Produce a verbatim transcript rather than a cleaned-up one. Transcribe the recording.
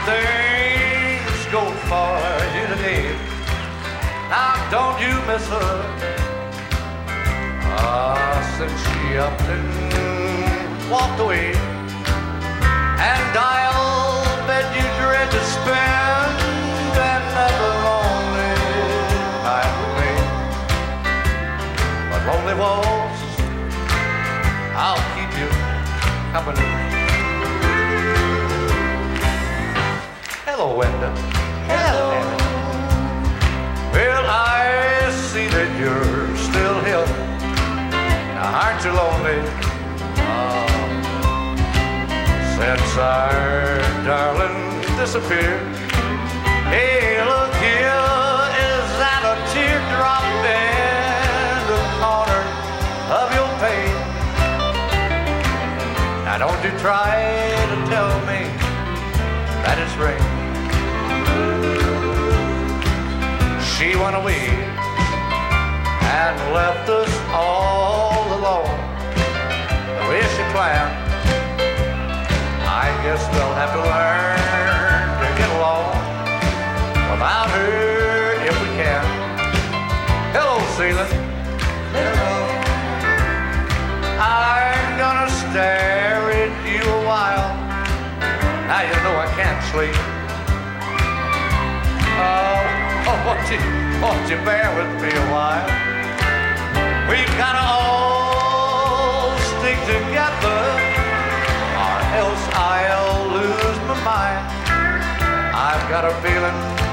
things go for you today. Now don't you miss her? Ah, since she up and walked away. And I'll bet you dread to spend another lonely night with me. But lonely walls, I'll keep you company. Hello, Wenda. Hello. Well, I see that you're still here. Now, aren't you lonely? Oh, since our darling disappeared. Hey, look here, is that a teardrop in the corner of your page? Now, don't you try to tell me that it's rain. She went away and left us all alone. The way she planned, I guess we'll have to learn to get along without her if we can. Hello, Celia. Hello. I'm gonna stare at you a while. Now you know I can't sleep. Oh, oh, won't you, won't you bear with me a while? We've gotta all stick together, or else I'll lose my mind. I've got a feeling